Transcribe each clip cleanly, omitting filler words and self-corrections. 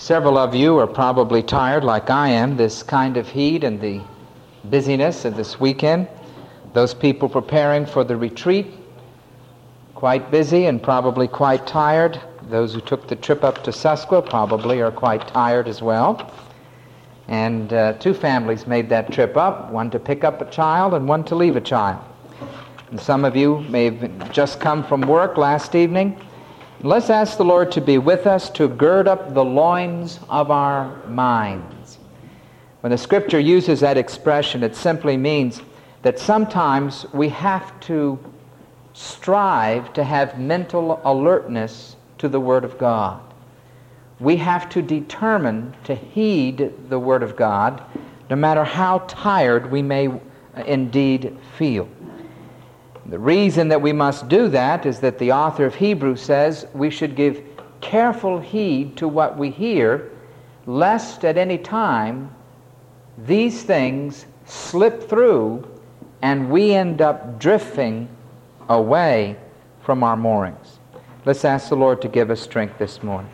Several of you are probably tired, like I am, this kind of heat and the busyness of this weekend. Those people preparing for the retreat, quite busy and probably quite tired. Those who took the trip up to Susquehanna probably are quite tired as well. And two families made that trip up, one to pick up a child and one to leave a child. And some of you may have just come from work last evening. Let's ask the Lord to be with us, to gird up the loins of our minds. When the Scripture uses that expression, it simply means that sometimes we have to strive to have mental alertness to the Word of God. We have to determine to heed the Word of God, no matter how tired we may indeed feel. The reason that we must do that is that the author of Hebrews says we should give careful heed to what we hear, lest at any time these things slip through and we end up drifting away from our moorings. Let's ask the Lord to give us strength this morning.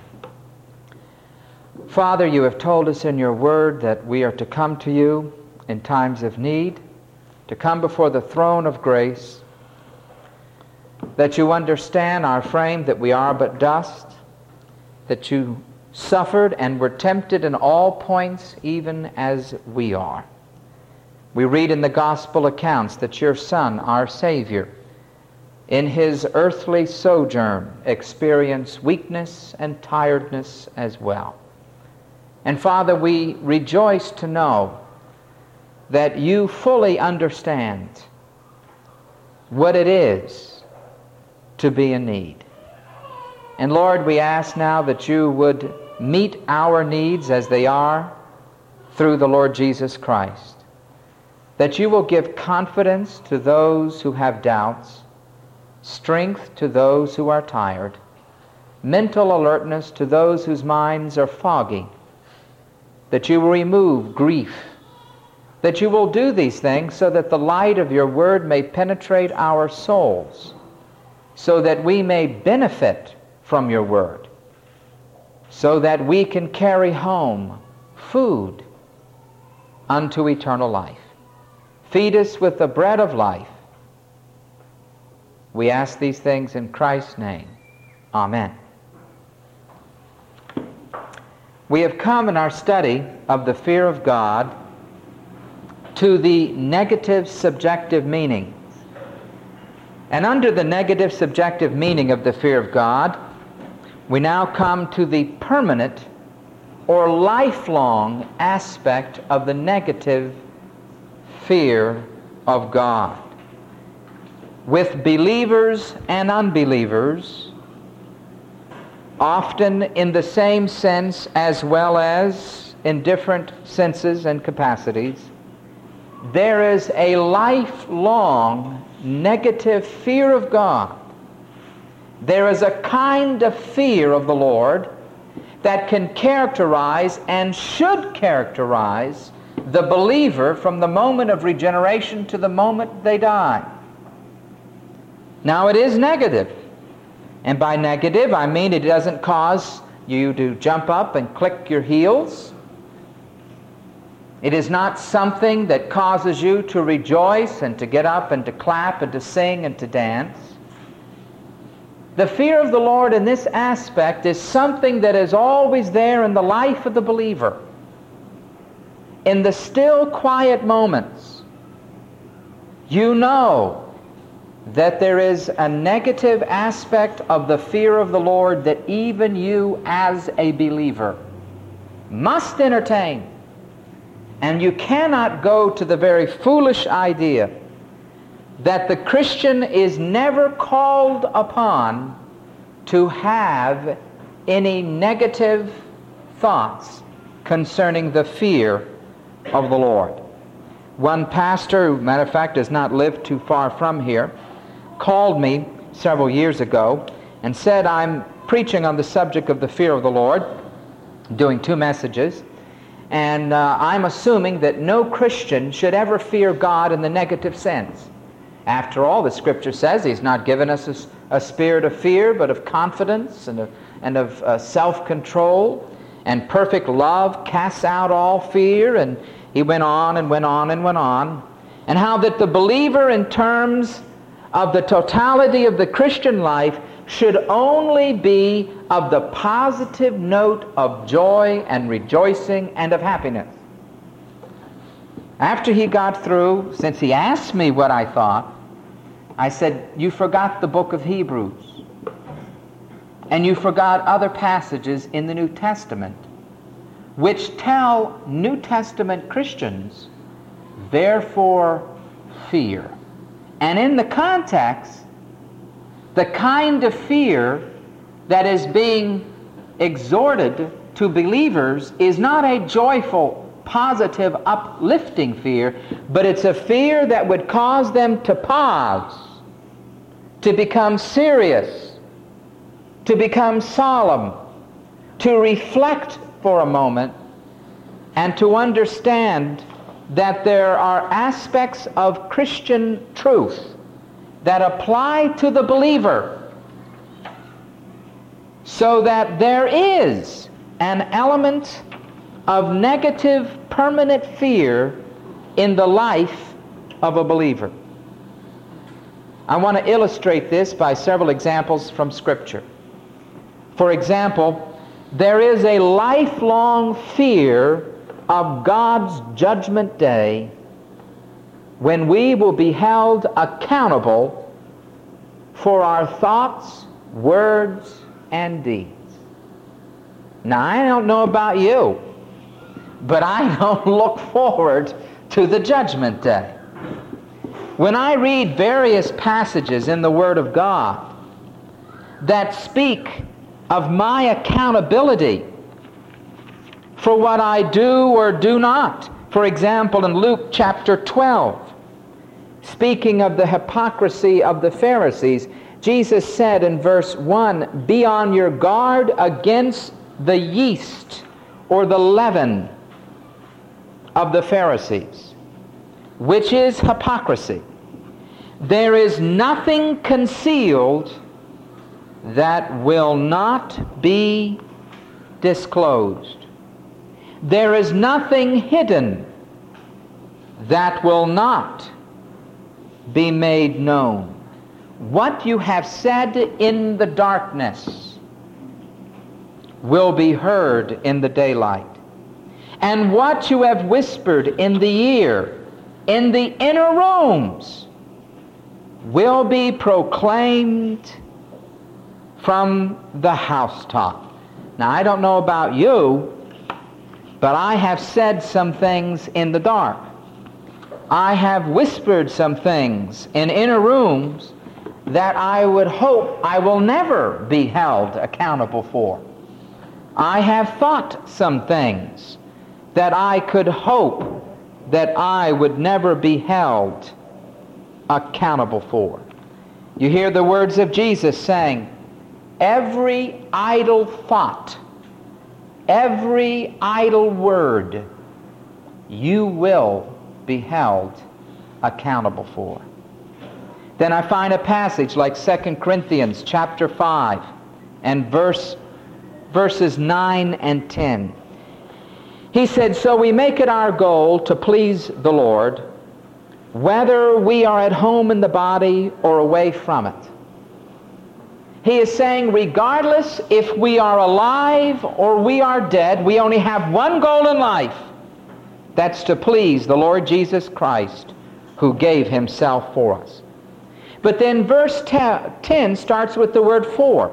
Father, you have told us in your word that we are to come to you in times of need, to come before the throne of grace, that you understand our frame, that we are but dust, that you suffered and were tempted in all points even as we are. We read in the gospel accounts that your Son, our Savior, in his earthly sojourn experienced weakness and tiredness as well. And Father, we rejoice to know that you fully understand what it is to be in need. And Lord, we ask now that you would meet our needs as they are through the Lord Jesus Christ. That you will give confidence to those who have doubts, strength to those who are tired, mental alertness to those whose minds are foggy, that you will remove grief, that you will do these things so that the light of your word may penetrate our souls, so that we may benefit from your word, so that we can carry home food unto eternal life. Feed us with the bread of life. We ask these things in Christ's name. Amen. We have come in our study of the fear of God to the negative subjective meaning. And under the negative subjective meaning of the fear of God, we now come to the permanent or lifelong aspect of the negative fear of God. With believers and unbelievers, often in the same sense as well as in different senses and capacities, there is a lifelong negative fear of God. There is a kind of fear of the Lord that can characterize and should characterize the believer from the moment of regeneration to the moment they die. Now it is negative. And by negative, I mean it doesn't cause you to jump up and click your heels. It is not something that causes you to rejoice and to get up and to clap and to sing and to dance. The fear of the Lord in this aspect is something that is always there in the life of the believer. In the still, quiet moments, you know that there is a negative aspect of the fear of the Lord that even you as a believer must entertain. And you cannot go to the very foolish idea that the Christian is never called upon to have any negative thoughts concerning the fear of the Lord. One pastor, who, matter of fact, does not live too far from here, called me several years ago and said, I'm preaching on the subject of the fear of the Lord, doing 2 messages, and I'm assuming that no Christian should ever fear God in the negative sense. After all, the Scripture says He's not given us a spirit of fear, but of confidence and of self-control. And perfect love casts out all fear. And he went on and went on and went on. And how that the believer, in terms of the totality of the Christian life, should only be of the positive note of joy and rejoicing and of happiness. After he got through, since he asked me what I thought, I said, you forgot the book of Hebrews. And you forgot other passages in the New Testament which tell New Testament Christians, therefore fear. And in the context, the kind of fear that is being exhorted to believers is not a joyful, positive, uplifting fear, but it's a fear that would cause them to pause, to become serious, to become solemn, to reflect for a moment, and to understand that there are aspects of Christian truth that apply to the believer, so that there is an element of negative, permanent fear in the life of a believer. I want to illustrate this by several examples from Scripture. For example, there is a lifelong fear of God's judgment day, when we will be held accountable for our thoughts, words, and deeds. Now, I don't know about you, but I don't look forward to the judgment day. When I read various passages in the Word of God that speak of my accountability for what I do or do not. For example, in Luke chapter 12, speaking of the hypocrisy of the Pharisees, Jesus said in verse 1, "Be on your guard against the yeast or the leaven of the Pharisees, which is hypocrisy. There is nothing concealed that will not be disclosed. There is nothing hidden that will not be made known. What you have said in the darkness will be heard in the daylight. And what you have whispered in the ear, in the inner rooms, will be proclaimed from the housetop." Now, I don't know about you, but I have said some things in the dark. I have whispered some things in inner rooms that I would hope I will never be held accountable for. I have thought some things that I could hope that I would never be held accountable for. You hear the words of Jesus saying, every idle thought, every idle word, you will be held accountable for. Then I find a passage like 2 Corinthians chapter 5 and verses 9 and 10. He said, "So we make it our goal to please the Lord, whether we are at home in the body or away from it." He is saying, regardless if we are alive or we are dead, we only have one goal in life. That's to please the Lord Jesus Christ, who gave himself for us. But then verse 10 starts with the word for.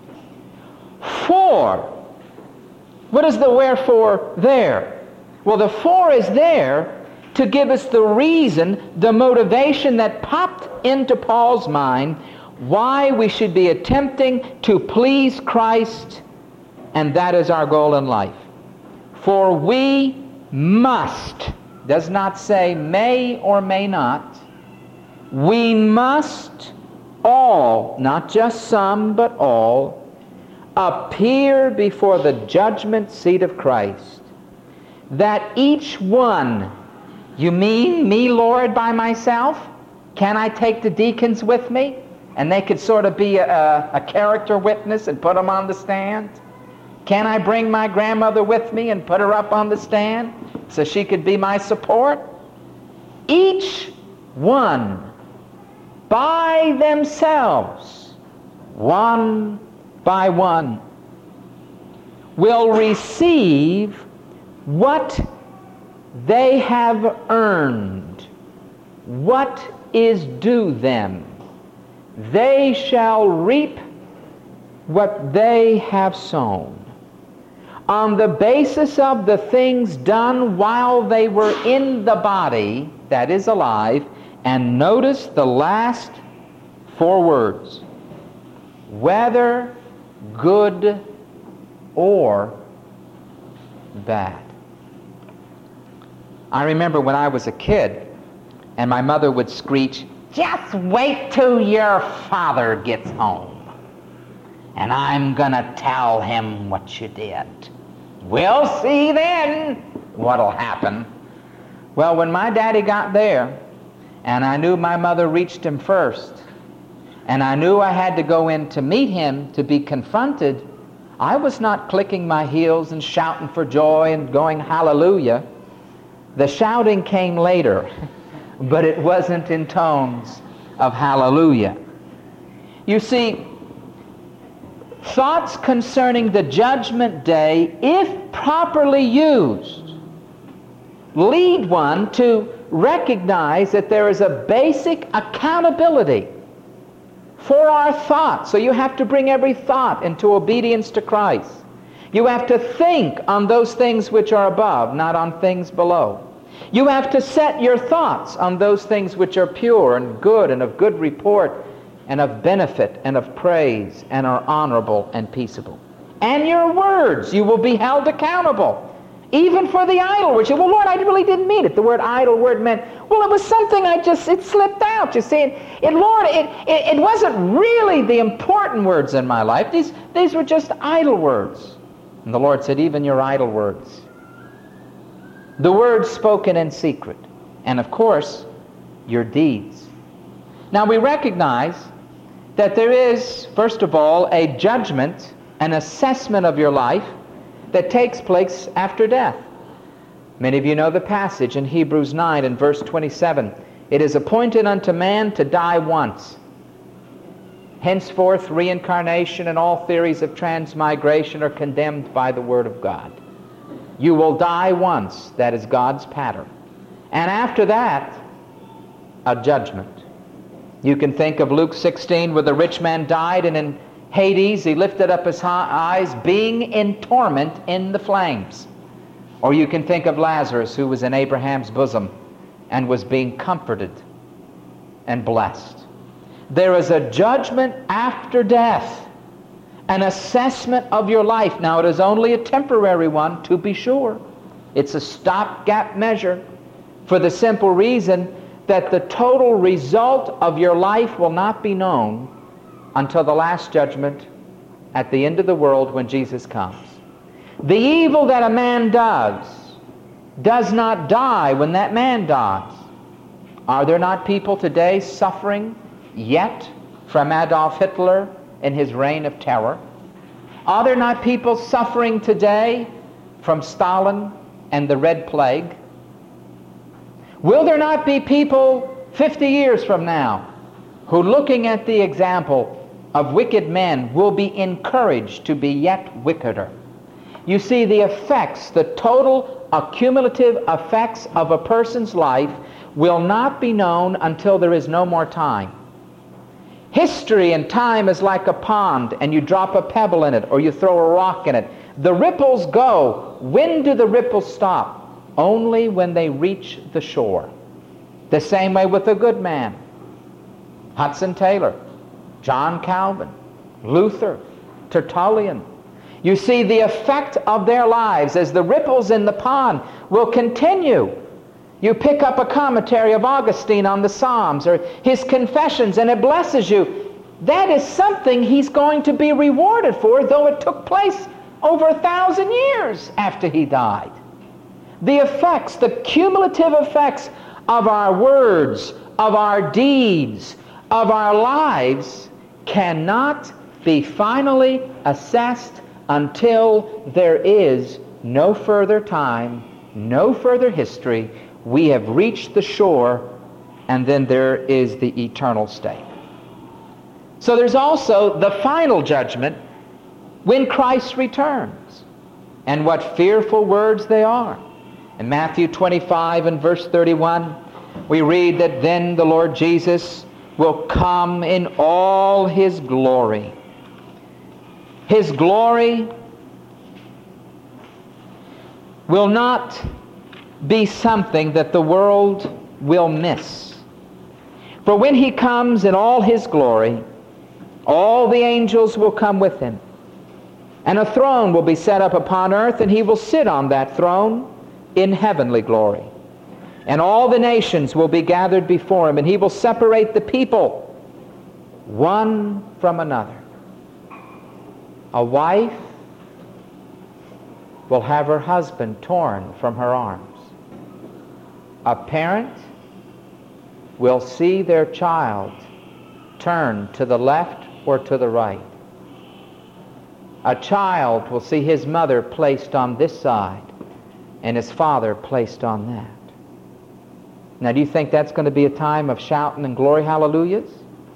For. What is the wherefore there? Well, the for is there to give us the reason, the motivation that popped into Paul's mind why we should be attempting to please Christ, and that is our goal in life. For we must, does not say may or may not, we must all, not just some, but all, appear before the judgment seat of Christ, that each one, you mean me, Lord, by myself? Can I take the deacons with me? And they could sort of be a character witness and put them on the stand? Can I bring my grandmother with me and put her up on the stand so she could be my support? Each one by themselves, one by one, will receive what they have earned, what is due them. They shall reap what they have sown. On the basis of the things done while they were in the body, that is alive, and notice the last 4 words, whether good or bad. I remember when I was a kid and my mother would screech, "Just wait till your father gets home, and I'm gonna tell him what you did. We'll see then what'll happen." Well, when my daddy got there, and I knew my mother reached him first, and I knew I had to go in to meet him to be confronted, I was not clicking my heels and shouting for joy and going hallelujah. The shouting came later, but it wasn't in tones of hallelujah. You see, thoughts concerning the judgment day, if properly used, lead one to recognize that there is a basic accountability for our thoughts. So you have to bring every thought into obedience to Christ. You have to think on those things which are above, not on things below. You have to set your thoughts on those things which are pure and good and of good report and of benefit and of praise and are honorable and peaceable. And your words, you will be held accountable. Even for the idle words. Well, Lord, I really didn't mean it. The word idle word meant, well, it was something it slipped out. You see, Lord, it wasn't really the important words in my life. These were just idle words. And the Lord said, even your idle words. The words spoken in secret. And of course, your deeds. Now we recognize that there is, first of all, a judgment, an assessment of your life that takes place after death. Many of you know the passage in Hebrews 9 and verse 27. It is appointed unto man to die once. Henceforth, reincarnation and all theories of transmigration are condemned by the Word of God. You will die once. That is God's pattern. And after that, a judgment. You can think of Luke 16 where the rich man died, and in Hades he lifted up his eyes, being in torment in the flames. Or you can think of Lazarus, who was in Abraham's bosom and was being comforted and blessed. There is a judgment after death, an assessment of your life. Now, it is only a temporary one, to be sure. It's a stopgap measure for the simple reason that the total result of your life will not be known until the last judgment at the end of the world when Jesus comes. The evil that a man does not die when that man dies. Are there not people today suffering yet from Adolf Hitler in his reign of terror? Are there not people suffering today from Stalin and the Red Plague? Will there not be people 50 years from now who, looking at the example of wicked men, will be encouraged to be yet wickeder? You see, the effects, the total accumulative effects of a person's life will not be known until there is no more time. History and time is like a pond, and you drop a pebble in it or you throw a rock in it. The ripples go. When do the ripples stop? Only when they reach the shore. The same way with a good man. Hudson Taylor, John Calvin, Luther, Tertullian. You see, the effect of their lives as the ripples in the pond will continue. You pick up a commentary of Augustine on the Psalms or his Confessions, and it blesses you. That is something he's going to be rewarded for, though it took place over 1,000 years after he died. The effects, the cumulative effects of our words, of our deeds, of our lives cannot be finally assessed until there is no further time, no further history. We have reached the shore, and then there is the eternal state. So there's also the final judgment when Christ returns. And what fearful words they are. In Matthew 25 and verse 31, we read that then the Lord Jesus will come in all His glory. His glory will not be something that the world will miss. For when He comes in all His glory, all the angels will come with Him. And a throne will be set up upon earth, and He will sit on that throne in heavenly glory. And all the nations will be gathered before Him, and He will separate the people one from another. A wife will have her husband torn from her arms. A parent will see their child turn to the left or to the right. A child will see his mother placed on this side and his father placed on that. Now, do you think that's going to be a time of shouting and glory hallelujahs?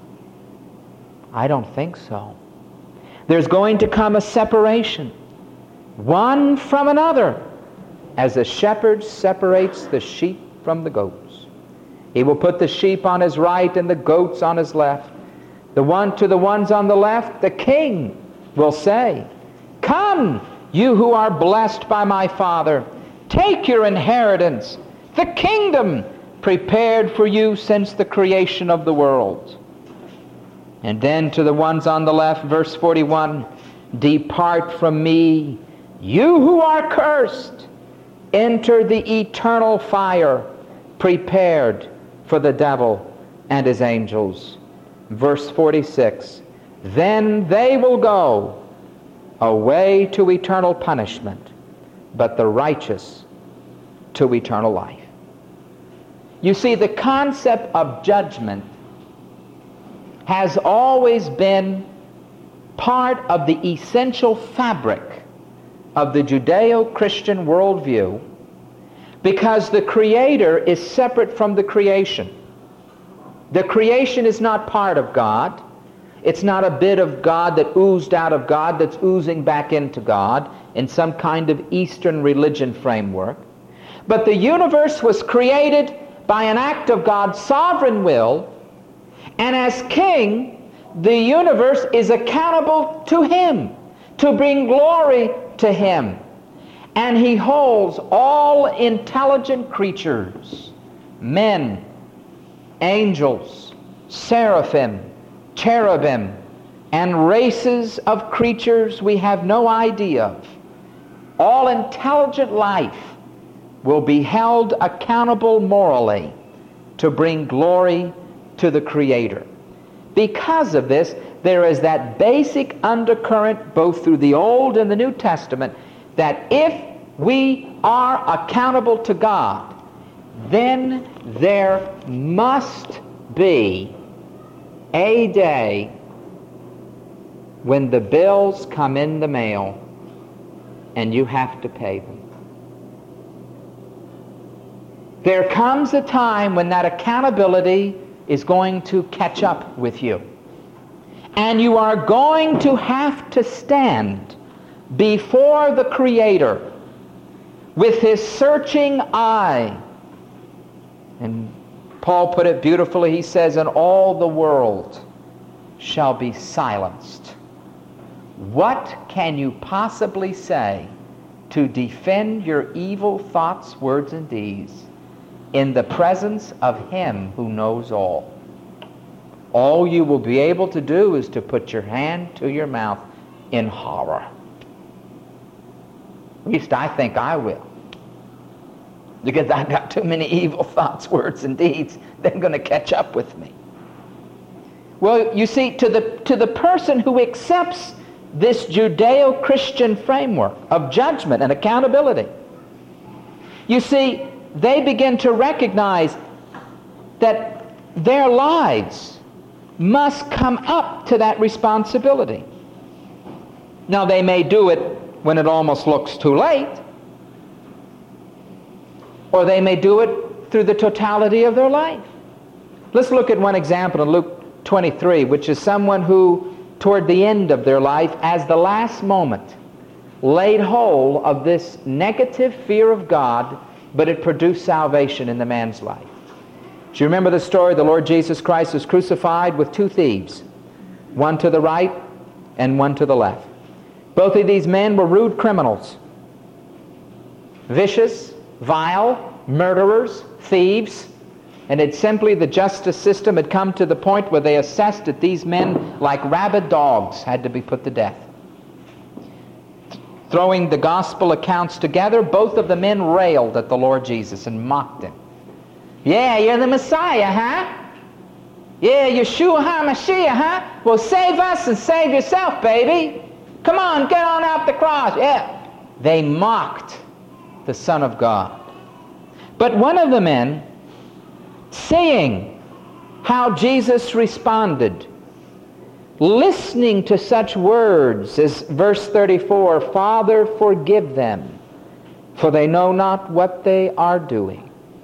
I don't think so. There's going to come a separation, one from another, as a shepherd separates the sheep from the goats. He will put the sheep on his right and the goats on his left. To the ones on the left, the king will say, "Come, you who are blessed by my Father, take your inheritance, the kingdom prepared for you since the creation of the world." And then to the ones on the left, verse 41, "Depart from me, you who are cursed, enter the eternal fire prepared for the devil and his angels." Verse 46, "Then they will go away to eternal punishment, but the righteous to eternal life." You see, the concept of judgment has always been part of the essential fabric of the Judeo-Christian worldview, because the Creator is separate from the creation. The creation is not part of God. It's not a bit of God that oozed out of God that's oozing back into God in some kind of Eastern religion framework. But the universe was created by an act of God's sovereign will, and as king, the universe is accountable to Him, to bring glory to Him. And He holds all intelligent creatures, men, angels, seraphim, cherubim, and races of creatures we have no idea of. All intelligent life will be held accountable morally to bring glory to the Creator. Because of this, there is that basic undercurrent both through the Old and the New Testament that if we are accountable to God, then there must be a day when the bills come in the mail and you have to pay them. There comes a time when that accountability is going to catch up with you. And you are going to have to stand before the Creator with His searching eye. And Paul put it beautifully. He says, "And all the world shall be silenced." What can you possibly say to defend your evil thoughts, words, and deeds in the presence of Him who knows all? All you will be able to do is to put your hand to your mouth in horror. At least I think I will. Because I've got too many evil thoughts, words, and deeds. They're going to catch up with me. Well, you see, to the person who accepts this Judeo-Christian framework of judgment and accountability, you see, they begin to recognize that their lives must come up to that responsibility. Now, they may do it when it almost looks too late, or they may do it through the totality of their life. Let's look at one example in Luke 23, which is someone who, toward the end of their life, as the last moment, laid hold of this negative fear of God, but it produced salvation in the man's life. Do you remember the story? The Lord Jesus Christ was crucified with two thieves, one to the right and one to the left. Both of these men were rude criminals, vicious, vile, murderers, thieves, and it's simply the justice system had come to the point where they assessed that these men, like rabid dogs, had to be put to death. Throwing the gospel accounts together, both of the men railed at the Lord Jesus and mocked him. Yeah, you're the Messiah, huh? Yeah, Yeshua HaMashiach, huh? Well, save us and save yourself, baby. Come on, get on out the cross. Yeah. They mocked the Son of God. But one of the men, seeing how Jesus responded, listening to such words as verse 34, Father, forgive them, for they know not what they are doing.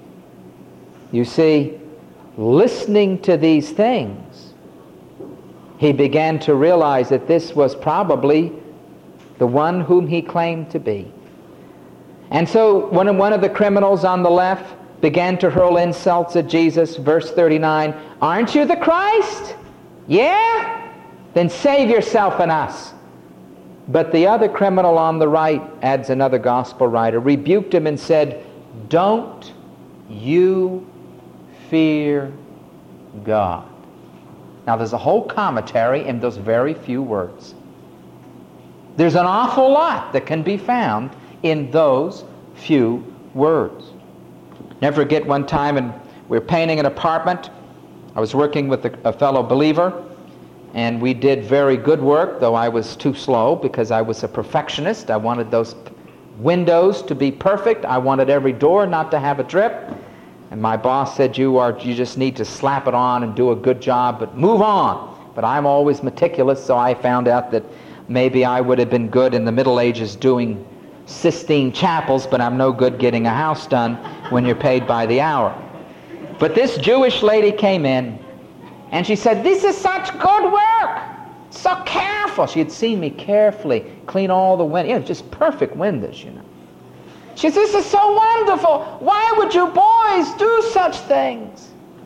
You see, listening to these things, he began to realize that this was probably the one whom he claimed to be. And so when one of the criminals on the left began to hurl insults at Jesus, verse 39, aren't you the Christ? Yeah? Then save yourself and us. But the other criminal on the right, adds another gospel writer, rebuked him and said, don't you fear God. Now there's a whole commentary in those very few words. There's an awful lot that can be found in those few words. Never forget one time, and we were painting an apartment. I was working with a fellow believer, and we did very good work, though I was too slow because I was a perfectionist. I wanted those windows to be perfect. I wanted every door not to have a drip. And my boss said, you just need to slap it on and do a good job, but move on. But I'm always meticulous, so I found out that maybe I would have been good in the Middle Ages doing Sistine chapels, but I'm no good getting a house done when you're paid by the hour. But this Jewish lady came in, and she said, this is such good work, so careful. She had seen me carefully clean all the windows. Yeah, just perfect windows, you know. She says, this is so wonderful. Why would you boys do such things?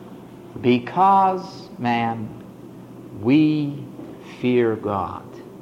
Because, ma'am, we fear God.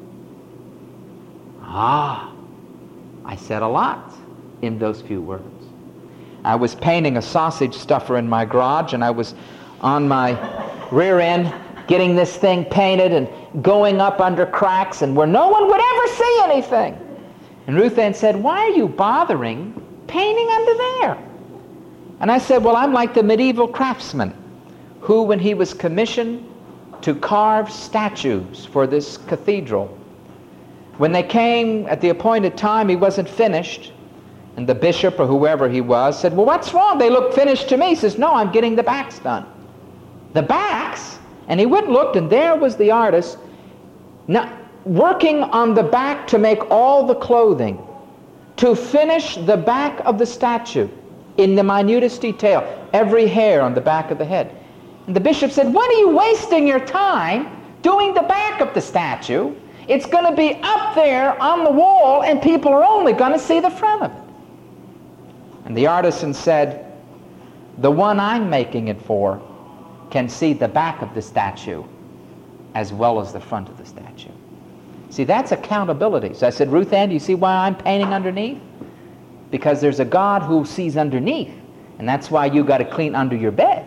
I said a lot in those few words. I was painting a sausage stuffer in my garage, and I was on my rear end getting this thing painted and going up under cracks and where no one would ever see anything. And Ruth Ann said, why are you bothering painting under there? And I said, well, I'm like the medieval craftsman who, when he was commissioned to carve statues for this cathedral, when they came at the appointed time, he wasn't finished. And the bishop or whoever he was said, well, what's wrong? They look finished to me. He says, no, I'm getting the backs done. The backs? And he went and looked, and there was the artist working on the back to make all the clothing, to finish the back of the statue in the minutest detail, every hair on the back of the head. And the bishop said, what are you wasting your time doing the back of the statue? It's going to be up there on the wall, and people are only going to see the front of it. And the artisan said, the one I'm making it for can see the back of the statue as well as the front of the statue. See, that's accountability. So I said, Ruth Ann, do you see why I'm painting underneath? Because there's a God who sees underneath, and that's why you got to clean under your bed.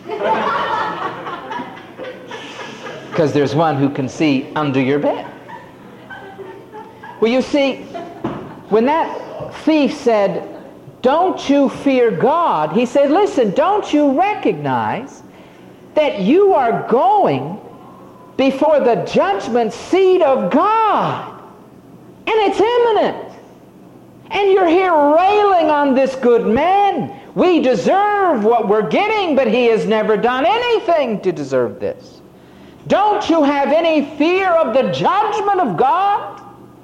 Because there's one who can see under your bed. Well, you see, when that thief said, don't you fear God, he said, listen, don't you recognize that you are going before the judgment seat of God, and it's imminent, and you're here railing on this good man. We deserve what we're getting, but he has never done anything to deserve this. Don't you have any fear of the judgment of God?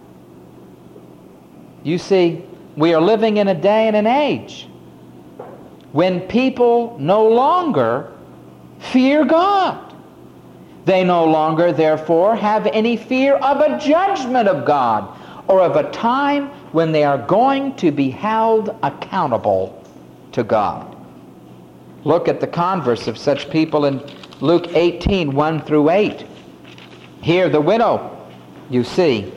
You see, we are living in a day and an age when people no longer fear God. They no longer, therefore, have any fear of a judgment of God or of a time when they are going to be held accountable to God. Look at the converse of such people in Luke 18, 1 through 8. Here the widow, you see,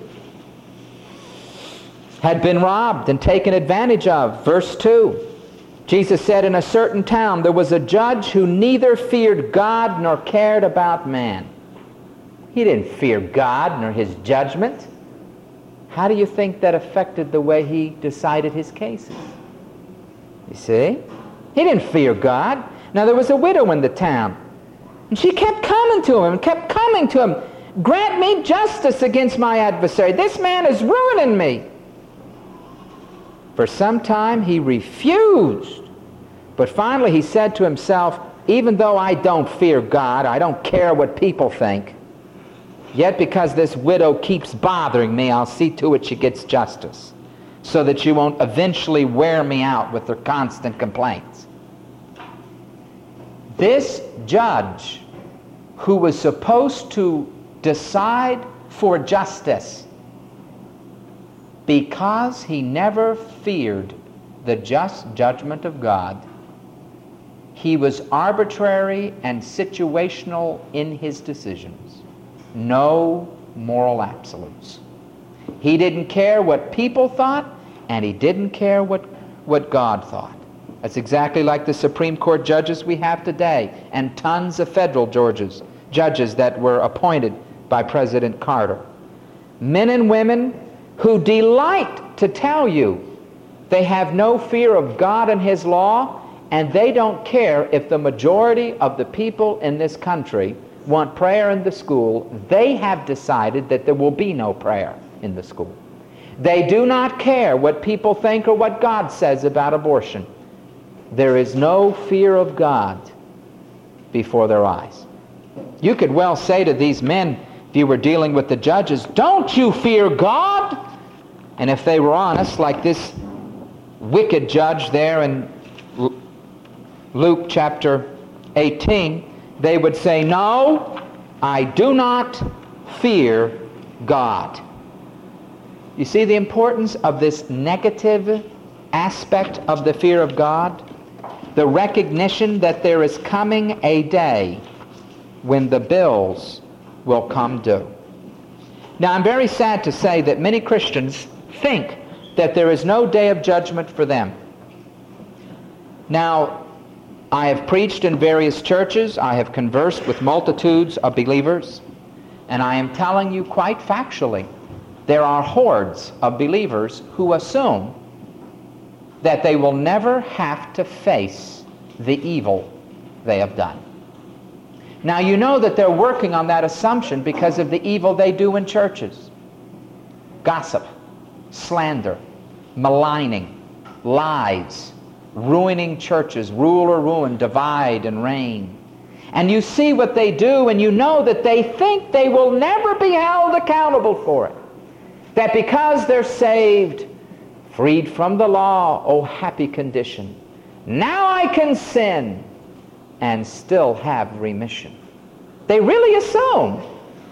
had been robbed and taken advantage of. Verse 2, Jesus said, in a certain town there was a judge who neither feared God nor cared about man. He didn't fear God nor his judgment. How do you think that affected the way he decided his cases? You see? He didn't fear God. Now there was a widow in the town, and she kept coming to him, grant me justice against my adversary. This man is ruining me. For some time he refused, but finally he said to himself, even though I don't fear God, I don't care what people think, yet because this widow keeps bothering me, I'll see to it she gets justice, so that she won't eventually wear me out with her constant complaints. This judge, who was supposed to decide for justice, because he never feared the just judgment of God, he was arbitrary and situational in his decisions. No moral absolutes. He didn't care what people thought, and he didn't care what God thought. That's exactly like the Supreme Court judges we have today, and tons of federal judges that were appointed by President Carter. Men and women who delight to tell you they have no fear of God and his law, and they don't care if the majority of the people in this country want prayer in the school. They have decided that there will be no prayer in the school. They do not care what people think or what God says about abortion. There is no fear of God before their eyes. You could well say to these men, if you were dealing with the judges, don't you fear God? And if they were honest, like this wicked judge there in Luke chapter 18, they would say, no, I do not fear God. You see the importance of this negative aspect of the fear of God? The recognition that there is coming a day when the bills will come due. Now, I'm very sad to say that many Christians think that there is no day of judgment for them. Now, I have preached in various churches. I have conversed with multitudes of believers, and I am telling you quite factually, there are hordes of believers who assume that they will never have to face the evil they have done. Now, you know that they're working on that assumption because of the evil they do in churches. Gossip, slander, maligning, lies, ruining churches, rule or ruin, divide and reign. And you see what they do, and you know that they think they will never be held accountable for it. That because they're saved, freed from the law, oh happy condition, now I can sin and still have remission. They really assume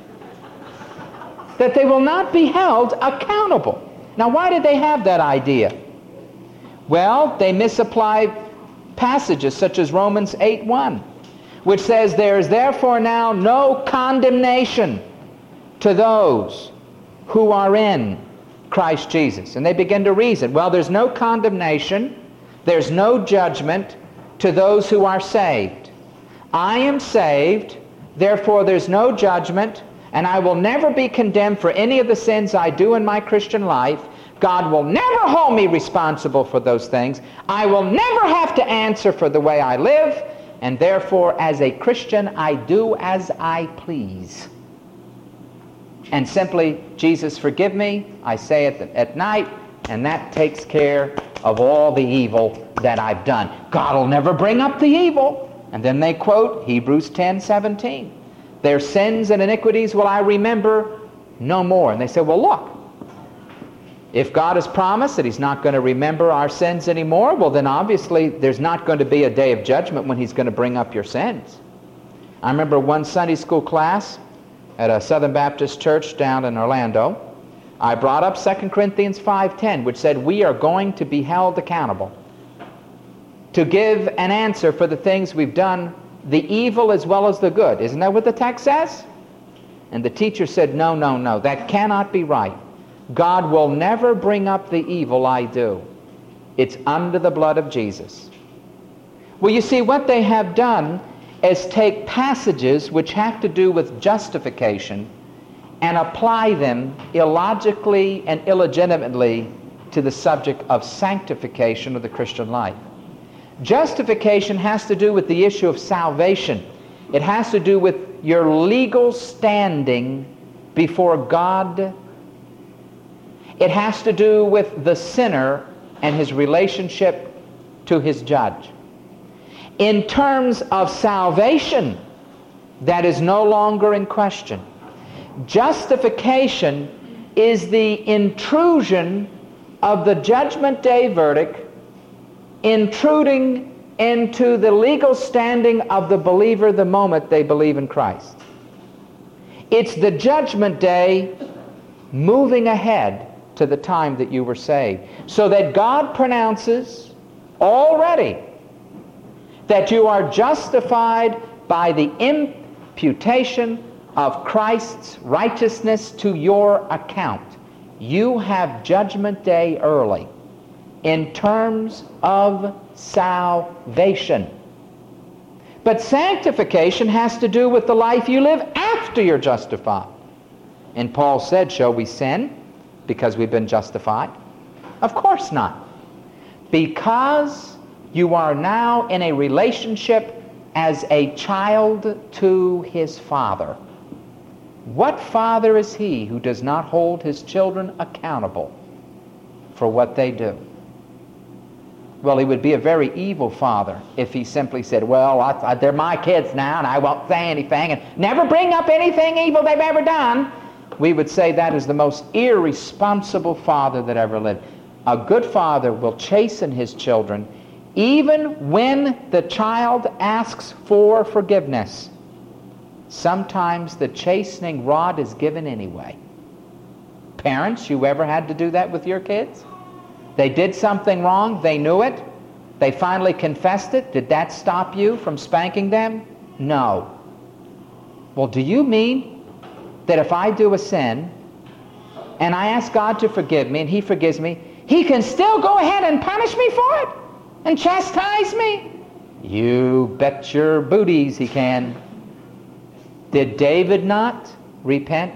that they will not be held accountable. Now, why did they have that idea? Well, they misapply passages such as Romans 8:1, which says, there is therefore now no condemnation to those who are in Christ Jesus. And they begin to reason, well, there's no condemnation, there's no judgment to those who are saved. I am saved, therefore there's no judgment, and I will never be condemned for any of the sins I do in my Christian life. God will never hold me responsible for those things. I will never have to answer for the way I live, and therefore as a Christian I do as I please. And simply, Jesus, forgive me, I say it at night, and that takes care of all the evil that I've done. God will never bring up the evil. And then they quote Hebrews 10:17. Their sins and iniquities will I remember no more. And they say, well, look, If God has promised that He's not going to remember our sins anymore, well then obviously there's not going to be a day of judgment when He's going to bring up your sins. I remember one Sunday school class at a Southern Baptist church down in Orlando. I brought up 2 Corinthians 5:10, which said we are going to be held accountable to give an answer for the things we've done, the evil as well as the good. Isn't that what the text says? And the teacher said, no, no, no, that cannot be right. God will never bring up the evil I do. It's under the blood of Jesus. Well, you see, what they have done is take passages which have to do with justification and apply them illogically and illegitimately to the subject of sanctification of the Christian life. Justification has to do with the issue of salvation. It has to do with your legal standing before God. It has to do with the sinner and his relationship to his judge. In terms of salvation, that is no longer in question. Justification is the intrusion of the Judgment Day verdict intruding into the legal standing of the believer the moment they believe in Christ. It's the Judgment Day moving ahead to the time that you were saved, so that God pronounces already that you are justified by the imputation of Christ's righteousness to your account. You have Judgment Day early in terms of salvation. But sanctification has to do with the life you live after you're justified. And Paul said, shall we sin because we've been justified? Of course not. Because you are now in a relationship as a child to his Father. What father is he who does not hold his children accountable for what they do? Well, he would be a very evil father if he simply said, well, they're my kids now and I won't say anything and never bring up anything evil they've ever done. We would say that is the most irresponsible father that ever lived. A good father will chasten his children even when the child asks for forgiveness. Sometimes the chastening rod is given anyway. Parents, you ever had to do that with your kids? They did something wrong, they knew it, they finally confessed it. Did that stop you from spanking them? No. Well, do you mean that if I do a sin and I ask God to forgive me and He forgives me, He can still go ahead and punish me for it and chastise me? You bet your booties He can. Did David not repent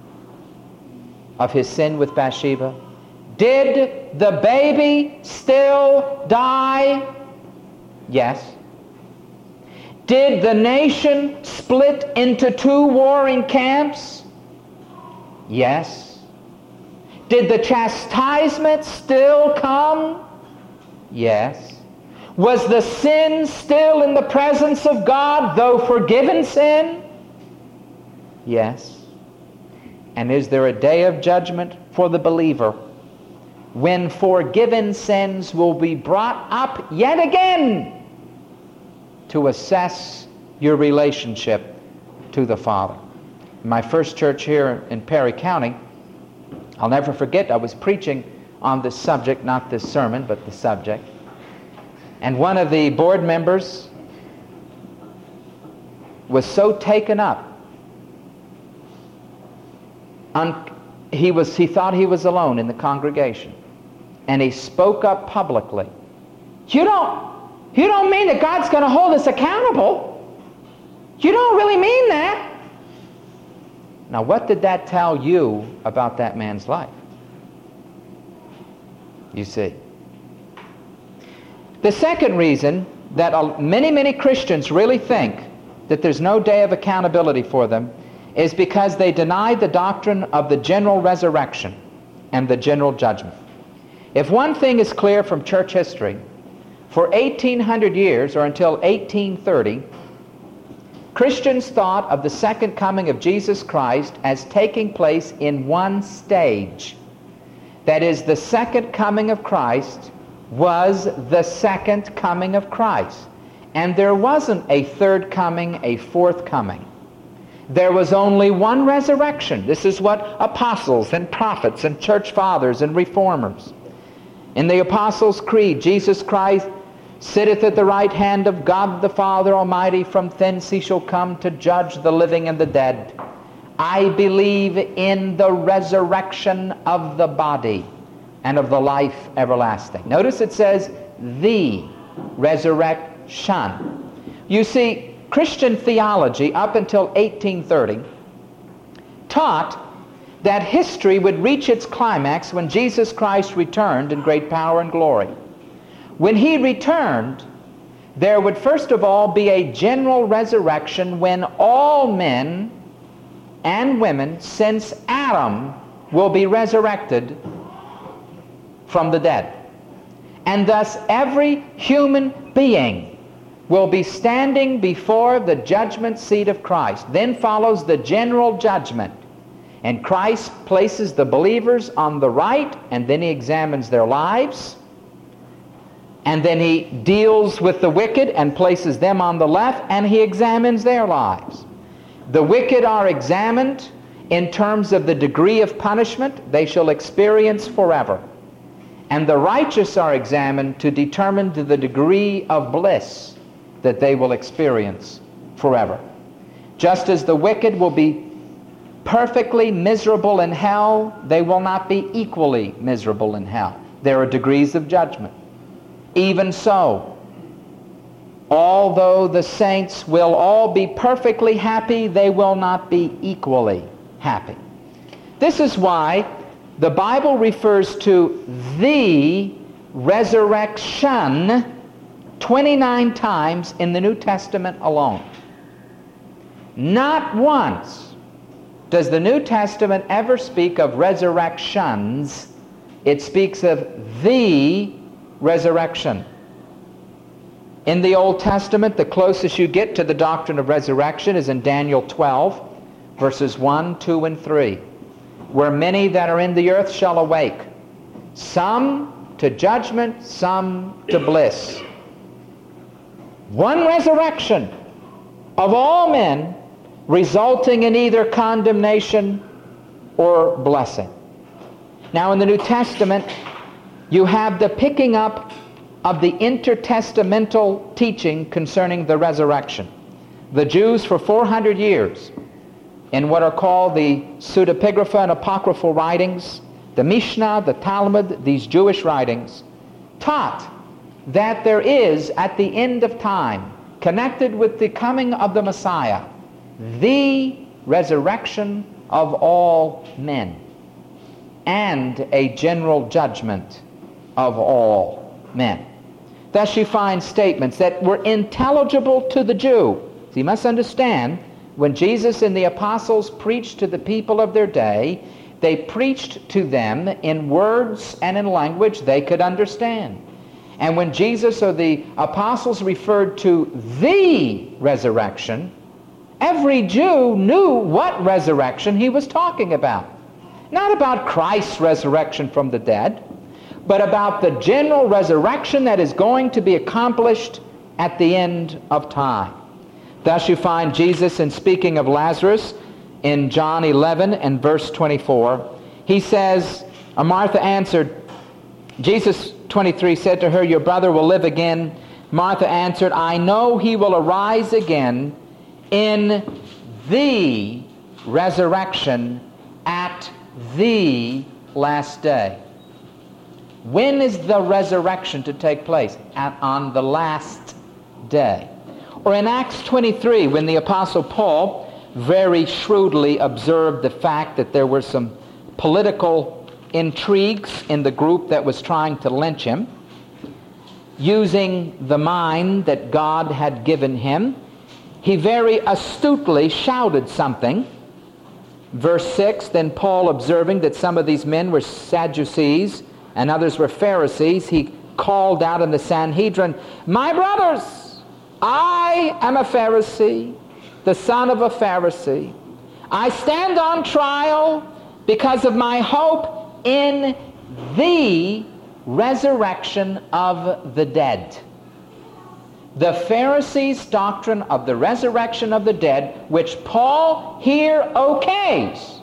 of his sin with Bathsheba? Did the baby still die? Yes. Did the nation split into two warring camps? Yes. Did the chastisement still come? Yes. Was the sin still in the presence of God, though forgiven sin? Yes. And is there a day of judgment for the believer when forgiven sins will be brought up yet again to assess your relationship to the Father? My first church here in Perry County, I'll never forget, I was preaching on this subject, not this sermon, but the subject. And one of the board members was so taken up. He thought he was alone in the congregation. And he spoke up publicly. You don't mean that God's going to hold us accountable? You don't really mean that? Now, what did that tell you about that man's life? You see. The second reason that many Christians really think that there's no day of accountability for them is because they deny the doctrine of the general resurrection and the general judgment. If one thing is clear from church history, for 1800 years, or until 1830, Christians thought of the second coming of Jesus Christ as taking place in one stage. that is, the second coming of Christ, was the second coming of Christ. And there wasn't a third coming, a fourth coming. There was only one resurrection. This is what apostles and prophets and church fathers and reformers. In the Apostles' Creed, Jesus Christ sitteth at the right hand of God the Father Almighty. From thence he shall come to judge the living and the dead. I believe in the resurrection of the body and of the life everlasting. Notice it says the resurrection. You see, Christian theology up until 1830 taught that history would reach its climax when Jesus Christ returned in great power and glory. When he returned, there would first of all be a general resurrection when all men and women since Adam will be resurrected from the dead. And thus every human being will be standing before the judgment seat of Christ. Then follows the general judgment. And Christ places the believers on the right, and then he examines their lives. And then he deals with the wicked and places them on the left, and he examines their lives. The wicked are examined in terms of the degree of punishment they shall experience forever. And the righteous are examined to determine the degree of bliss that they will experience forever. Just as the wicked will be perfectly miserable in hell, they will not be equally miserable in hell. There are degrees of judgment. Even so, although the saints will all be perfectly happy, they will not be equally happy. This is why the Bible refers to the resurrection 29 times in the New Testament alone. Not once does the New Testament ever speak of resurrections. It speaks of the resurrection. In the Old Testament, the closest you get to the doctrine of resurrection is in Daniel 12, verses 1, 2, and 3, where many that are in the earth shall awake, some to judgment, some to bliss. One resurrection of all men, resulting in either condemnation or blessing. Now in the New Testament, you have the picking up of the intertestamental teaching concerning the resurrection. The Jews for 400 years, in what are called the pseudepigrapha and apocryphal writings, the Mishnah, the Talmud, these Jewish writings, taught that there is, at the end of time, connected with the coming of the Messiah, the resurrection of all men and a general judgment of all men. Thus you find statements that were intelligible to the Jew. So you must understand, when Jesus and the apostles preached to the people of their day, they preached to them in words and in language they could understand. And when Jesus or the apostles referred to the resurrection, every Jew knew what resurrection he was talking about. Not about Christ's resurrection from the dead, but about the general resurrection that is going to be accomplished at the end of time. Thus you find Jesus, in speaking of Lazarus in John 11 and verse 24, he says, Martha answered, Jesus 23 said to her, your brother will live again. Martha answered, I know he will arise again in the resurrection at the last day. When is the resurrection to take place? On the last day. Or in Acts 23, when the Apostle Paul very shrewdly observed the fact that there were some political intrigues in the group that was trying to lynch him, using the mind that God had given him, he very astutely shouted something. Verse 6, then Paul, observing that some of these men were Sadducees and others were Pharisees, he called out in the Sanhedrin, my brothers, I am a Pharisee, the son of a Pharisee. I stand on trial because of my hope in the resurrection of the dead. The Pharisees' doctrine of the resurrection of the dead, which Paul here okays,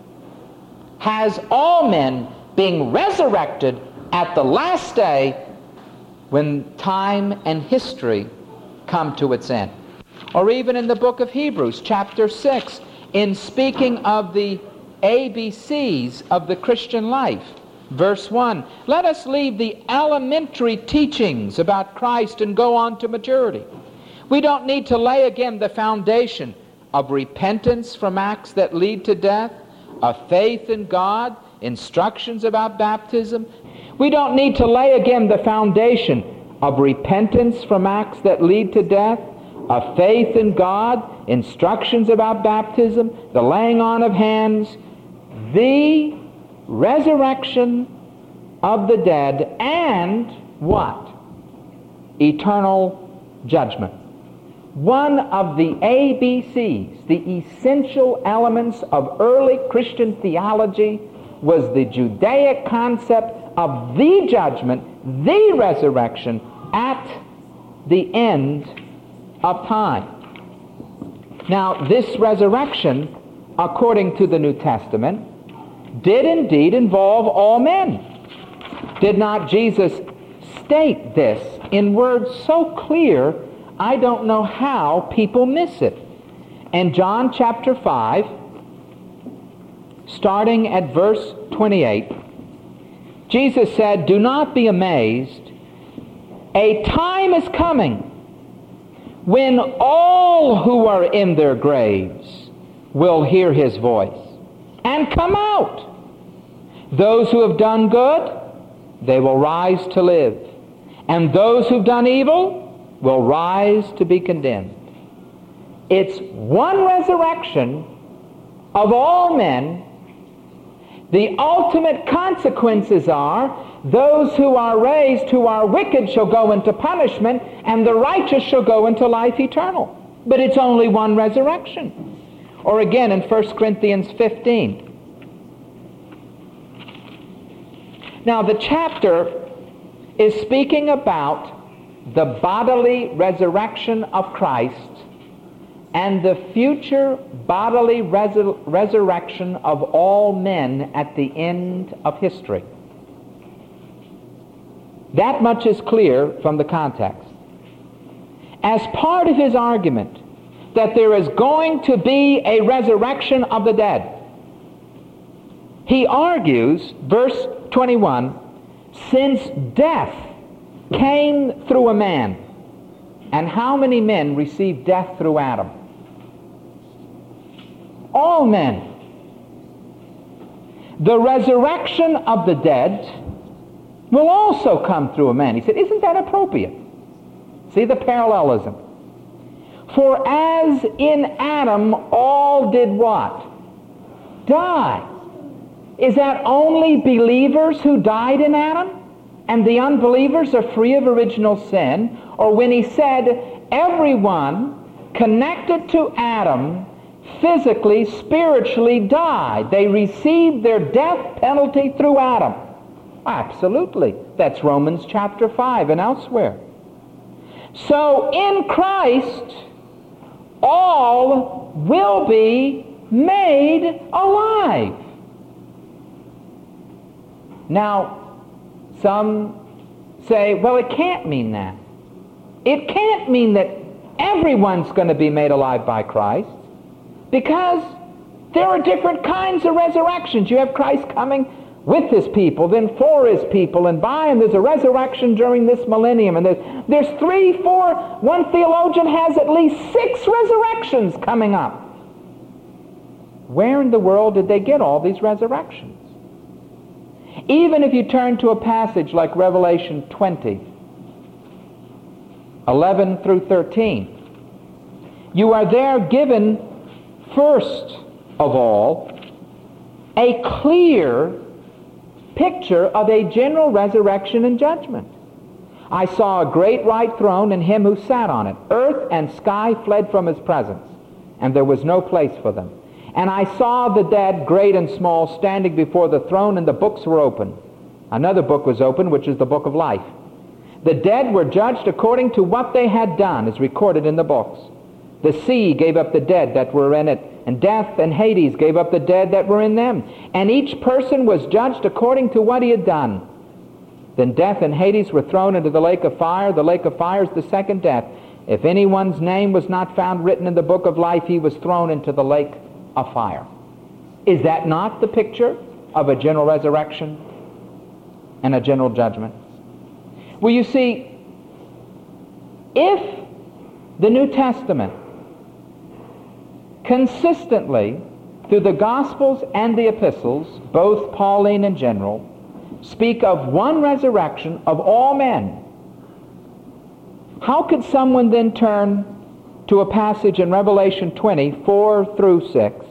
has all men being resurrected at the last day when time and history come to its end. Or even in the book of Hebrews, chapter 6, in speaking of the ABCs of the Christian life, verse 1, let us leave the elementary teachings about Christ and go on to maturity. We don't need to lay again the foundation of repentance from acts that lead to death, of faith in God, instructions about baptism. We don't need to lay again the foundation of repentance from acts that lead to death, of faith in God, instructions about baptism, the laying on of hands, the resurrection of the dead, and what? Eternal judgment. One of the ABCs, the essential elements of early Christian theology, was the Judaic concept of the judgment, the resurrection at the end of time. Now, this resurrection, according to the New Testament, did indeed involve all men. Did not Jesus state this in words so clear, I don't know how people miss it? In John chapter 5, starting at verse 28, Jesus said, do not be amazed. A time is coming when all who are in their graves will hear his voice and come out. Those who have done good, they will rise to live. And those who've done evil will rise to be condemned. It's one resurrection of all men. The ultimate consequences are those who are raised, who are wicked, shall go into punishment, and the righteous shall go into life eternal. But it's only one resurrection. Or again in 1 Corinthians 15. Now the chapter is speaking about the bodily resurrection of Christ and the future bodily resurrection of all men at the end of history. That much is clear from the context. As part of his argument that there is going to be a resurrection of the dead, he argues, verse 21, since death came through a man, and how many men received death through Adam? All men. The resurrection of the dead will also come through a man. He said, isn't that appropriate? See the parallelism. For as in Adam all did what? Die. Is that only believers who died in Adam? And the unbelievers are free of original sin? Or when he said, everyone connected to Adam physically, spiritually died. They received their death penalty through Adam. Absolutely. That's Romans chapter 5 and elsewhere. So in Christ, all will be made alive. Now, some say, well, it can't mean that. It can't mean that everyone's going to be made alive by Christ, because there are different kinds of resurrections. You have Christ coming with his people, then for his people, and by him. There's a resurrection during this millennium, and there's 3, 4, one theologian has at least 6 resurrections coming up. Where in the world did they get all these resurrections? Even if you turn to a passage like Revelation 20, 11 through 13, you are there given, first of all, a clear picture of a general resurrection and judgment. I saw a great white throne and him who sat on it. Earth and sky fled from his presence, and there was no place for them. And I saw the dead, great and small, standing before the throne, and the books were open. Another book was opened, which is the book of life. The dead were judged according to what they had done, as recorded in the books. The sea gave up the dead that were in it, and death and Hades gave up the dead that were in them. And each person was judged according to what he had done. Then death and Hades were thrown into the lake of fire. The lake of fire is the second death. If anyone's name was not found written in the book of life, he was thrown into the lake of fire. Is that not the picture of a general resurrection and a general judgment? Well, you see, if the New Testament consistently, through the Gospels and the Epistles, both Pauline and general, speak of one resurrection of all men, how could someone then turn to a passage in Revelation 20, 4 through 6,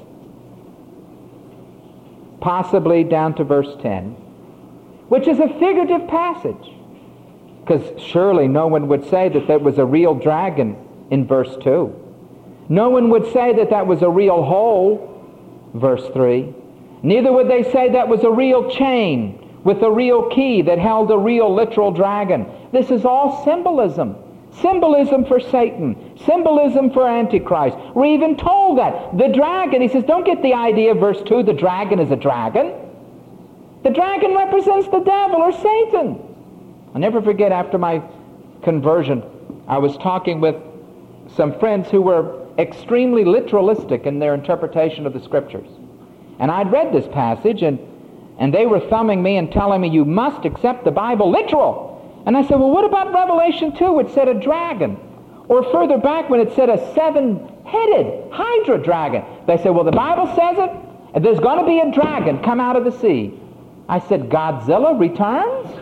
possibly down to verse 10, which is a figurative passage? Because surely no one would say that there was a real dragon in verse 2. No one would say that that was a real hole, verse 3. Neither would they say that was a real chain with a real key that held a real literal dragon. This is all symbolism. Symbolism for Satan. Symbolism for Antichrist. We're even told that. The dragon, he says, don't get the idea, verse 2, the dragon is a dragon. The dragon represents the devil or Satan. I'll never forget, after my conversion, I was talking with some friends who were extremely literalistic in their interpretation of the Scriptures. And I'd read this passage, and they were thumbing me and telling me, you must accept the Bible literal. And I said, well, what about Revelation 2, which said a dragon? Or further back when it said a seven-headed hydra dragon. They said, well, the Bible says it, and there's going to be a dragon come out of the sea. I said, Godzilla returns?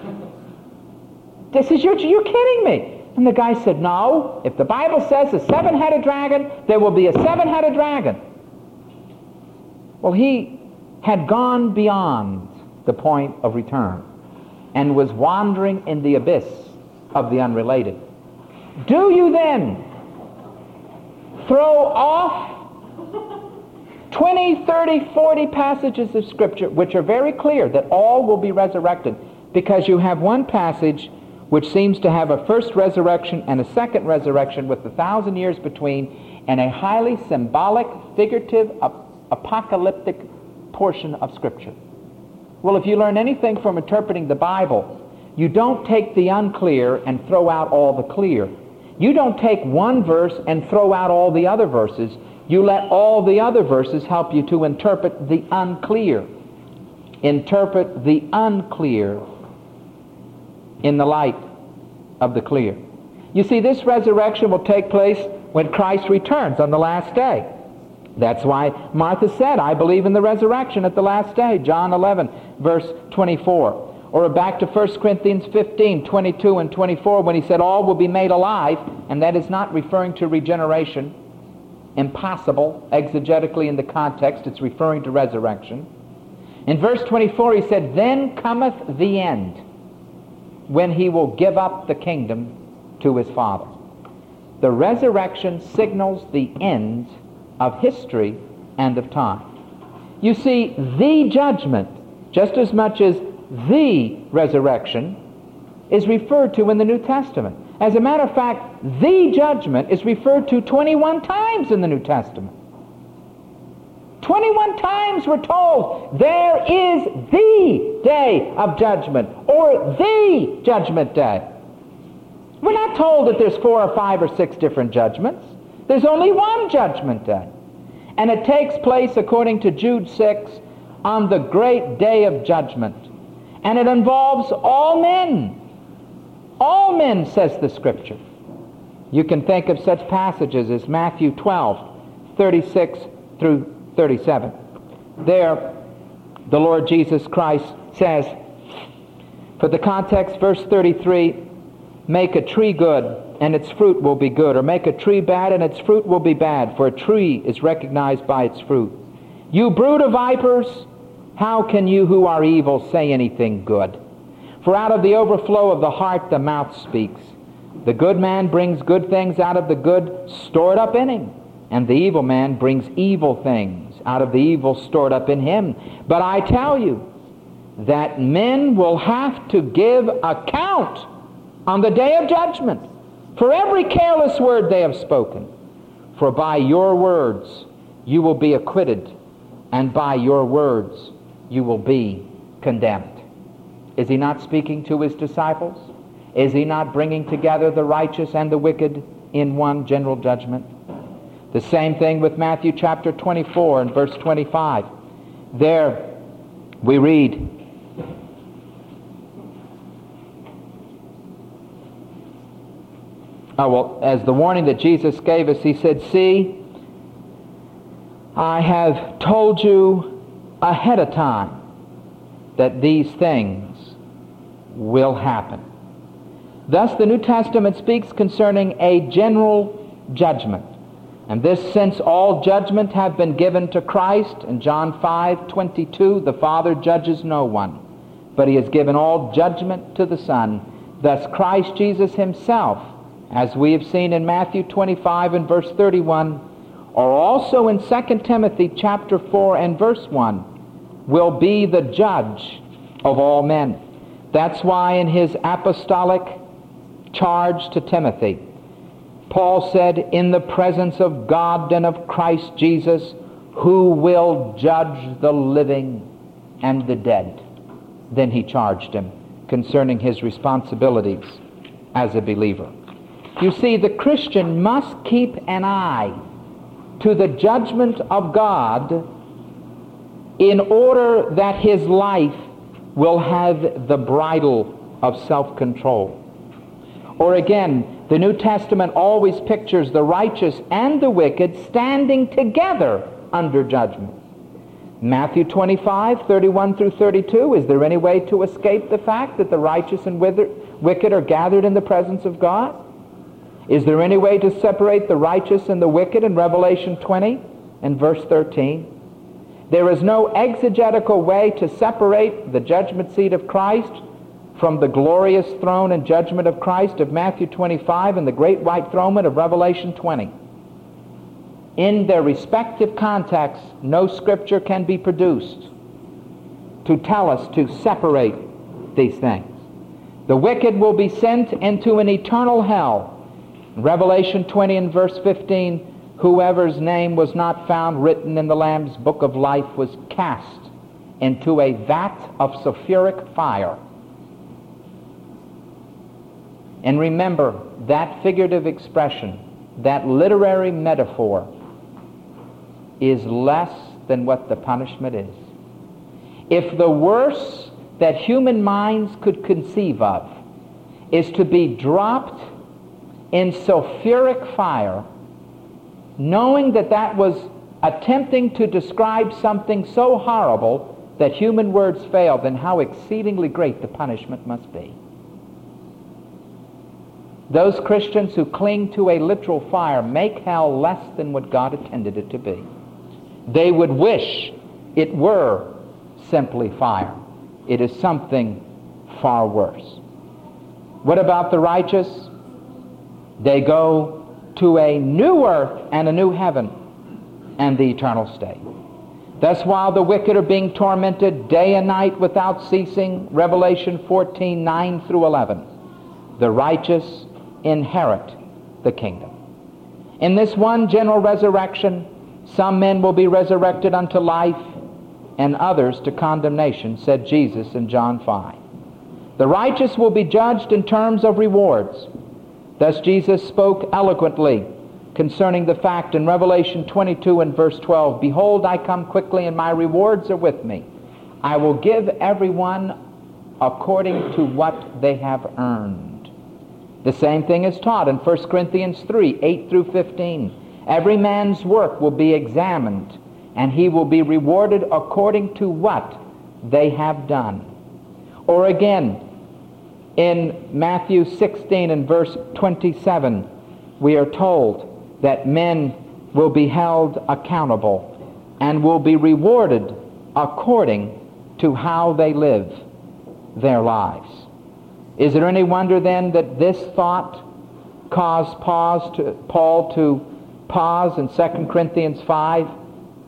They said, you're kidding me. And the guy said, no, if the Bible says a seven-headed dragon, there will be a seven-headed dragon. Well, he had gone beyond the point of return and was wandering in the abyss of the unrelated. Do you then throw off 20, 30, 40 passages of Scripture which are very clear that all will be resurrected because you have one passage which seems to have a first resurrection and a second resurrection with 1,000 years between, and a highly symbolic, figurative, apocalyptic portion of Scripture? Well, if you learn anything from interpreting the Bible, you don't take the unclear and throw out all the clear. You don't take one verse and throw out all the other verses. You let all the other verses help you to interpret the unclear. Interpret the unclear in the light of the clear. You see, this resurrection will take place when Christ returns on the last day. That's why Martha said, I believe in the resurrection at the last day. John 11, verse 24. Or back to 1 Corinthians 15, 22 and 24, when he said all will be made alive, and that is not referring to regeneration. Impossible, exegetically in the context, it's referring to resurrection. In verse 24 he said, then cometh the end, when he will give up the kingdom to his Father. The resurrection signals the end of history and of time. You see, the judgment, just as much as the resurrection, is referred to in the New Testament. As a matter of fact, the judgment is referred to 21 times in the New Testament. 21 times we're told there is the day of judgment, or the judgment day. We're not told that there's 4 or 5 or 6 different judgments. There's only one judgment day. And it takes place, according to Jude 6, on the great day of judgment. And it involves all men. All men, says the Scripture. You can think of such passages as Matthew 12, 36 through 37. There, the Lord Jesus Christ says, for the context, verse 33, make a tree good, and its fruit will be good, or make a tree bad, and its fruit will be bad, for a tree is recognized by its fruit. You brood of vipers, how can you who are evil say anything good? For out of the overflow of the heart the mouth speaks. The good man brings good things out of the good stored up in him, and the evil man brings evil things out of the evil stored up in him. But I tell you, that men will have to give account on the day of judgment for every careless word they have spoken. For by your words you will be acquitted, and by your words you will be condemned. Is he not speaking to his disciples? Is he not bringing together the righteous and the wicked in one general judgment? The same thing with Matthew chapter 24 and verse 25. There we read, as the warning that Jesus gave us, he said, "See, I have told you ahead of time that these things will happen." Thus the New Testament speaks concerning a general judgment. And this, since all judgment have been given to Christ, in John 5:22, the Father judges no one, but he has given all judgment to the Son. Thus Christ Jesus himself, as we have seen in Matthew 25 and verse 31, or also in 2 Timothy chapter 4 and verse 1, will be the judge of all men. That's why in his apostolic charge to Timothy, Paul said, "In the presence of God and of Christ Jesus, who will judge the living and the dead." Then he charged him concerning his responsibilities as a believer. You see, the Christian must keep an eye to the judgment of God in order that his life will have the bridle of self-control. Or again, the New Testament always pictures the righteous and the wicked standing together under judgment. Matthew 25, 31 through 32, is there any way to escape the fact that the righteous and wicked are gathered in the presence of God? Is there any way to separate the righteous and the wicked in Revelation 20 and verse 13? There is no exegetical way to separate the judgment seat of Christ from the glorious throne and judgment of Christ of Matthew 25 and the great white throne of Revelation 20. In their respective contexts, no scripture can be produced to tell us to separate these things. The wicked will be sent into an eternal hell. Revelation 20 and verse 15, whoever's name was not found written in the Lamb's book of life was cast into a vat of sulfuric fire. And remember, that figurative expression, that literary metaphor, is less than what the punishment is. If the worst that human minds could conceive of is to be dropped in sulfuric fire, knowing that that was attempting to describe something so horrible that human words fail, then how exceedingly great the punishment must be. Those Christians who cling to a literal fire make hell less than what God intended it to be. They would wish it were simply fire. It is something far worse. What about the righteous? They go to a new earth and a new heaven and the eternal state. Thus, while the wicked are being tormented day and night without ceasing, Revelation 14, 9 through 11, the righteous inherit the kingdom. In this one general resurrection, some men will be resurrected unto life and others to condemnation, said Jesus in John 5. The righteous will be judged in terms of rewards. Thus Jesus spoke eloquently concerning the fact in Revelation 22 and verse 12, "Behold, I come quickly, and my rewards are with me. I will give everyone according to what they have earned." The same thing is taught in 1 Corinthians 3, 8 through 15. Every man's work will be examined, and he will be rewarded according to what they have done. Or again, in Matthew 16 and verse 27, we are told that men will be held accountable and will be rewarded according to how they live their lives. Is there any wonder then that this thought caused Paul to pause in 2 Corinthians 5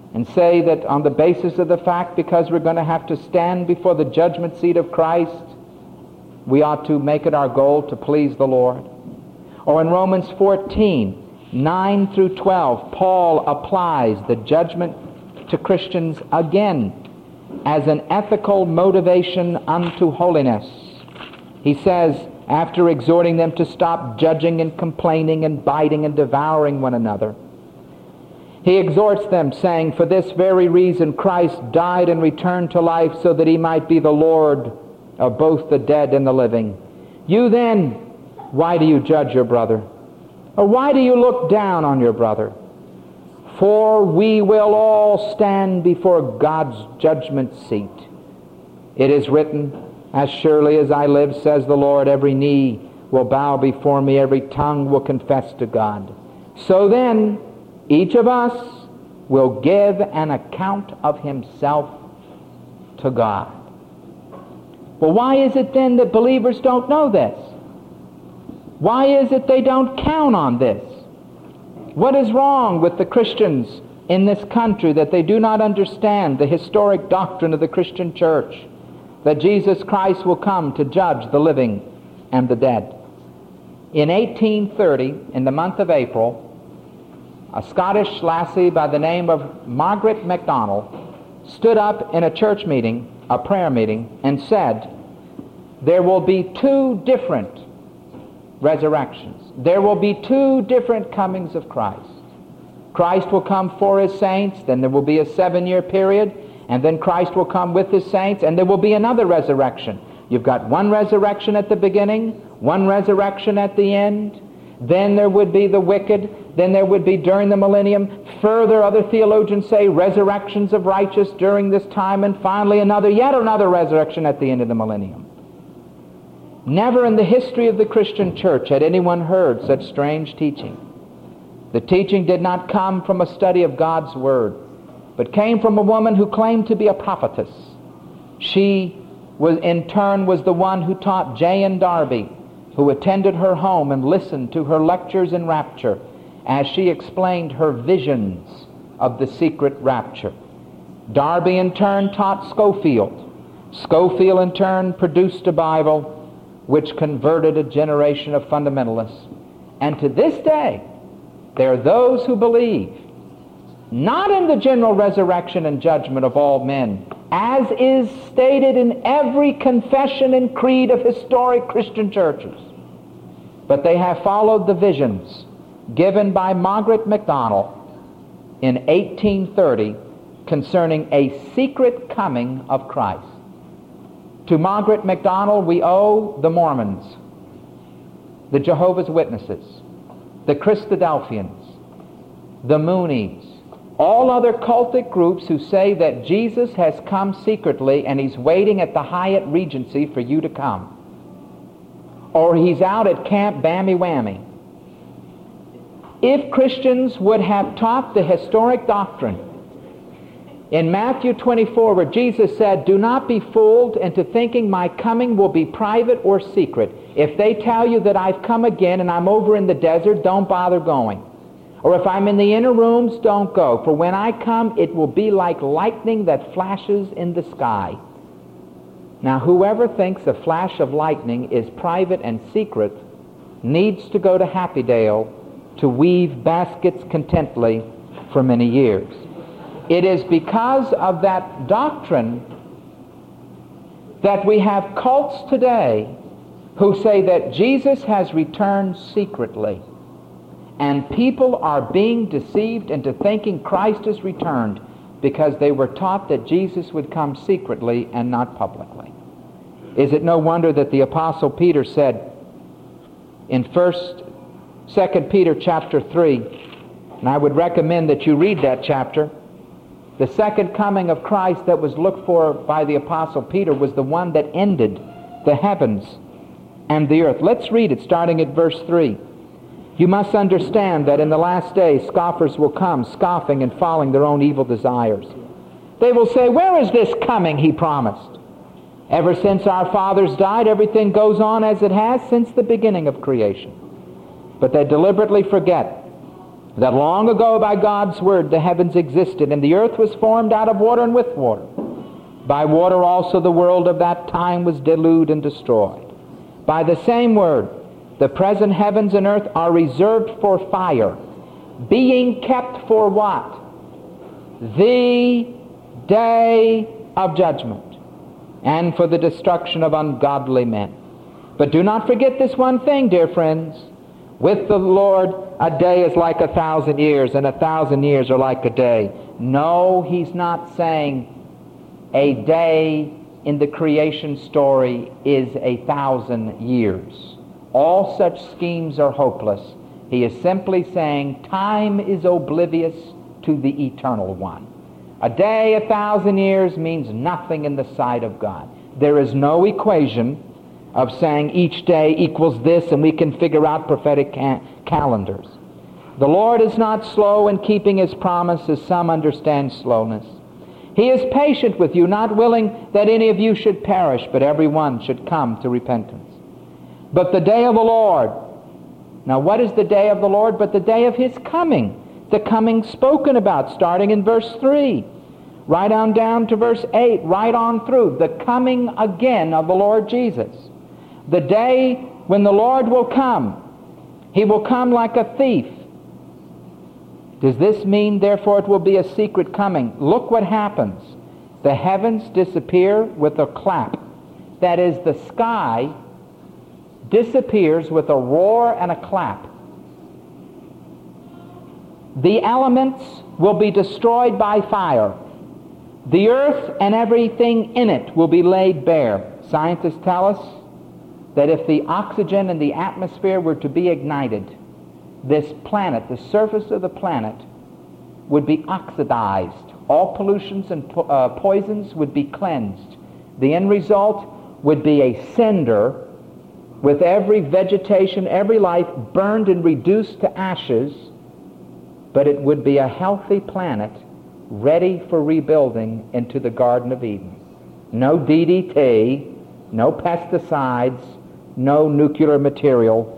and say that on the basis of the fact, because we're going to have to stand before the judgment seat of Christ, we ought to make it our goal to please the Lord. Or in Romans 14, 9 through 12, Paul applies the judgment to Christians again as an ethical motivation unto holiness. He says, after exhorting them to stop judging and complaining and biting and devouring one another, he exhorts them, saying, for this very reason Christ died and returned to life, so that he might be the Lord of both the dead and the living. You then, why do you judge your brother? Or why do you look down on your brother? For we will all stand before God's judgment seat. It is written, as surely as I live, says the Lord, every knee will bow before me, every tongue will confess to God. So then, each of us will give an account of himself to God. Well, why is it then that believers don't know this? Why is it they don't count on this? What is wrong with the Christians in this country that they do not understand the historic doctrine of the Christian church, that Jesus Christ will come to judge the living and the dead? In 1830, in the month of April, a Scottish lassie by the name of Margaret MacDonald stood up in a church meeting, a prayer meeting, and said, there will be two different resurrections. There will be two different comings of Christ. Christ will come for his saints, then there will be a 7-year period, and then Christ will come with his saints, and there will be another resurrection. You've got one resurrection at the beginning, one resurrection at the end. Then there would be the wicked. Then there would be during the millennium. Further, other theologians say resurrections of righteous during this time, and finally yet another resurrection at the end of the millennium. Never in the history of the Christian church had anyone heard such strange teaching. The teaching did not come from a study of God's Word, but came from a woman who claimed to be a prophetess. She in turn was the one who taught J.N. Darby, who attended her home and listened to her lectures in rapture as she explained her visions of the secret rapture. Darby in turn taught Scofield. Scofield in turn produced a Bible which converted a generation of fundamentalists. And to this day, there are those who believe not in the general resurrection and judgment of all men, as is stated in every confession and creed of historic Christian churches, but they have followed the visions given by Margaret MacDonald in 1830 concerning a secret coming of Christ. To Margaret MacDonald we owe the Mormons, the Jehovah's Witnesses, the Christadelphians, the Moonies, all other cultic groups who say that Jesus has come secretly and he's waiting at the Hyatt Regency for you to come. Or he's out at Camp Bammy Whammy. If Christians would have taught the historic doctrine in Matthew 24, where Jesus said, do not be fooled into thinking my coming will be private or secret. If they tell you that I've come again and I'm over in the desert, don't bother going. Or if I'm in the inner rooms, don't go. For when I come, it will be like lightning that flashes in the sky. Now, whoever thinks a flash of lightning is private and secret needs to go to Happydale to weave baskets contently for many years. It is because of that doctrine that we have cults today who say that Jesus has returned secretly, and people are being deceived into thinking Christ has returned because they were taught that Jesus would come secretly and not publicly. Is it no wonder that the Apostle Peter said in 2 Peter chapter 3, and I would recommend that you read that chapter, the second coming of Christ that was looked for by the Apostle Peter was the one that ended the heavens and the earth. Let's read it starting at verse 3. You must understand that in the last days scoffers will come, scoffing and following their own evil desires. They will say, where is this coming he promised? Ever since our fathers died, everything goes on as it has since the beginning of creation. But they deliberately forget that long ago by God's word the heavens existed, and the earth was formed out of water and with water. By water also the world of that time was deluged and destroyed. By the same word, the present heavens and earth are reserved for fire, being kept for what? The day of judgment, and for the destruction of ungodly men. But do not forget this one thing, dear friends. With the Lord, a day is like 1,000 years, and 1,000 years are like a day. No, he's not saying a day in the creation story is 1,000 years. All such schemes are hopeless. He is simply saying time is oblivious to the eternal one. A day, 1,000 years means nothing in the sight of God. There is no equation of saying each day equals this and we can figure out prophetic calendars. The Lord is not slow in keeping his promise, as some understand slowness. He is patient with you, not willing that any of you should perish, but everyone should come to repentance. But the day of the Lord, now what is the day of the Lord but the day of his coming? The coming spoken about, starting in verse 3, right on down to verse 8, right on through, the coming again of the Lord Jesus. The day when the Lord will come, he will come like a thief. Does this mean, therefore, it will be a secret coming? Look what happens. The heavens disappear with a clap. That is, the sky disappears with a roar and a clap. The elements will be destroyed by fire. The earth and everything in it will be laid bare. Scientists tell us that if the oxygen in the atmosphere were to be ignited, this planet, the surface of the planet, would be oxidized. All pollutions and poisons would be cleansed. The end result would be a cinder with every vegetation, every life burned and reduced to ashes, but it would be a healthy planet ready for rebuilding into the Garden of Eden. No DDT, no pesticides, no nuclear material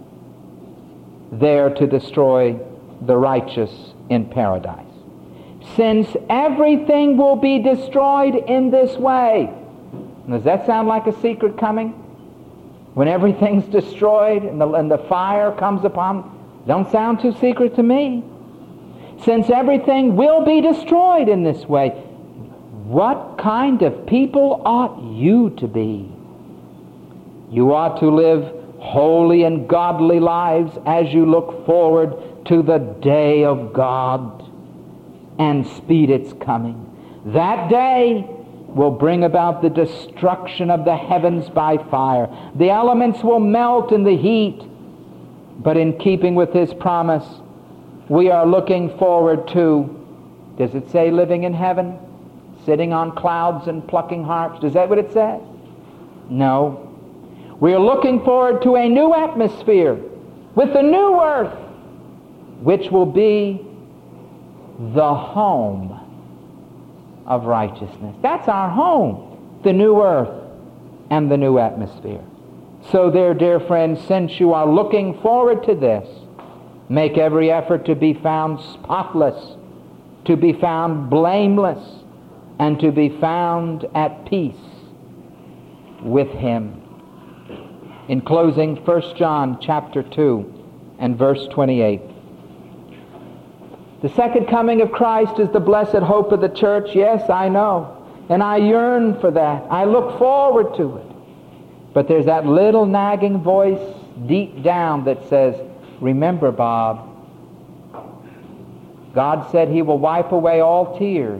there to destroy the righteous in paradise. Since everything will be destroyed in this way. Does that sound like a secret coming? When everything's destroyed and the fire comes upon, don't sound too secret to me. Since everything will be destroyed in this way, what kind of people ought you to be? You ought to live holy and godly lives as you look forward to the day of God and speed its coming. That day will bring about the destruction of the heavens by fire. The elements will melt in the heat, but in keeping with his promise, we are looking forward to, does it say living in heaven? Sitting on clouds and plucking harps? Is that what it says? No. We are looking forward to a new atmosphere with a new earth, which will be the home of righteousness. That's our home, the new earth and the new atmosphere. So there, dear friends, since you are looking forward to this, make every effort to be found spotless, to be found blameless, and to be found at peace with him. In closing, 1 John chapter 2 and verse 28. The second coming of Christ is the blessed hope of the church. Yes, I know. And I yearn for that. I look forward to it. But there's that little nagging voice deep down that says, remember, Bob, God said he will wipe away all tears.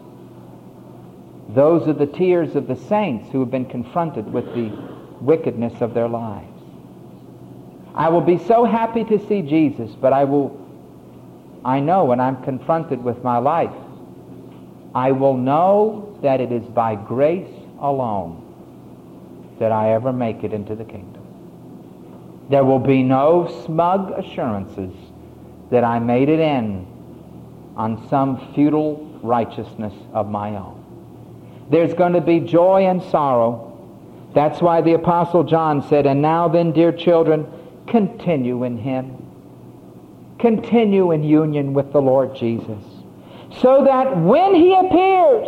Those are the tears of the saints who have been confronted with the wickedness of their lives. I will be so happy to see Jesus, but I know when I'm confronted with my life, I will know that it is by grace alone that I ever make it into the kingdom. There will be no smug assurances that I made it in on some futile righteousness of my own. There's going to be joy and sorrow. That's why the Apostle John said, and now then, dear children, continue in him. continue in union with the Lord Jesus, so that when He appears,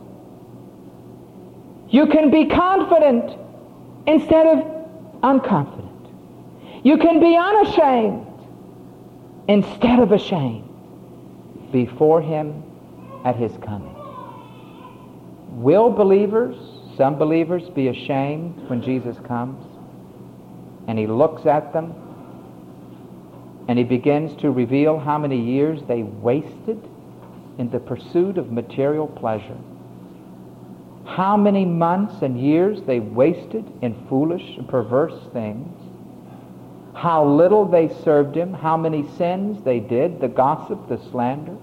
you can be confident instead of unconfident. You can be unashamed instead of ashamed before Him at His coming. Will believers, some believers, be ashamed when Jesus comes and He looks at them and He begins to reveal how many years they wasted in the pursuit of material pleasure? How many months and years they wasted in foolish and perverse things? How little they served Him, how many sins they did, the gossip, the slander.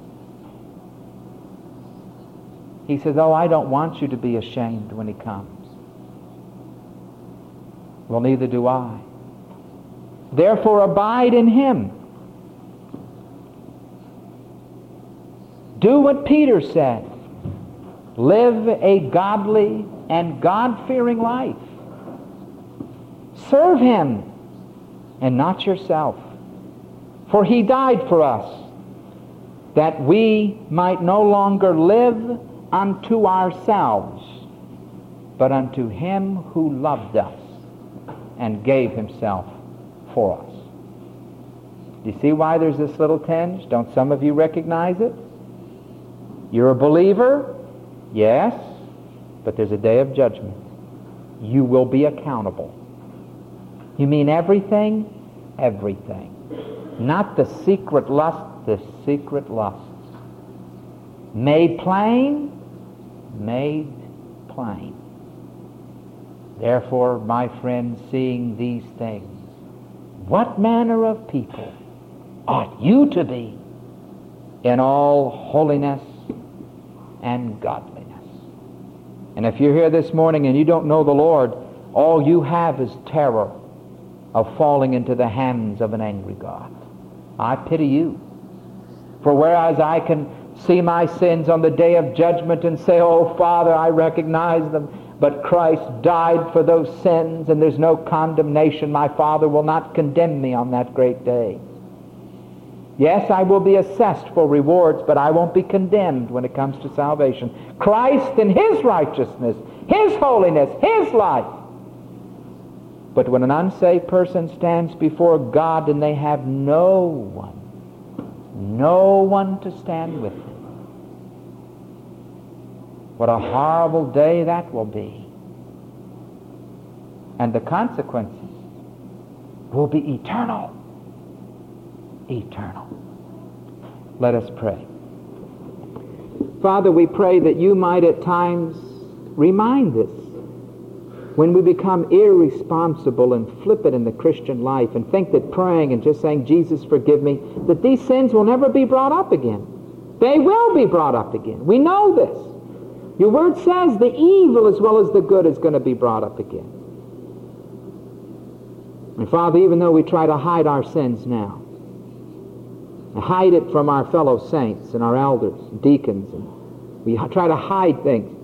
He says, oh, I don't want you to be ashamed when He comes. Well, neither do I. Therefore, abide in Him. Do what Peter said. Live a godly and God-fearing life. Serve Him and not yourself. For He died for us, that we might no longer live unto ourselves, but unto Him who loved us and gave Himself for us. Do you see why there's this little tinge? Don't some of you recognize it? You're a believer? Yes, but there's a day of judgment. You will be accountable. You mean everything? Everything. Not the secret lust, the secret lusts. Made plain? Made plain. Therefore, my friends, seeing these things, what manner of people ought you to be in all holiness and godliness? And if you're here this morning and you don't know the Lord, all you have is terror of falling into the hands of an angry God. I pity you. For whereas I can see my sins on the day of judgment and say, oh, Father, I recognize them, but Christ died for those sins and there's no condemnation. My Father will not condemn me on that great day. Yes, I will be assessed for rewards, but I won't be condemned when it comes to salvation. Christ in His righteousness, His holiness, His life. But when an unsaved person stands before God and they have no one to stand with them, what a horrible day that will be. And the consequences will be eternal. Eternal. Let us pray. Father, we pray that you might at times remind us when we become irresponsible and flippant in the Christian life and think that praying and just saying, Jesus, forgive me, that these sins will never be brought up again. They will be brought up again. We know this. Your word says the evil as well as the good is going to be brought up again. And Father, even though we try to hide our sins now, hide it from our fellow saints and our elders and deacons, and we try to hide things,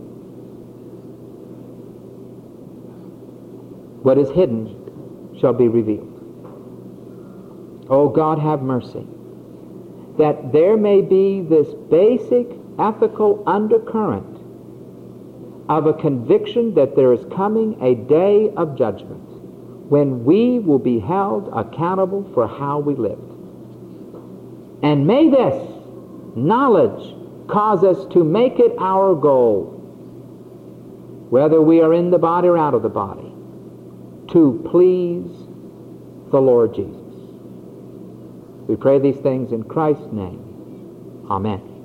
what is hidden shall be revealed. Oh God, have mercy, that there may be this basic ethical undercurrent of a conviction that there is coming a day of judgment when we will be held accountable for how we lived. And may this knowledge cause us to make it our goal, whether we are in the body or out of the body, to please the Lord Jesus. We pray these things in Christ's name. Amen.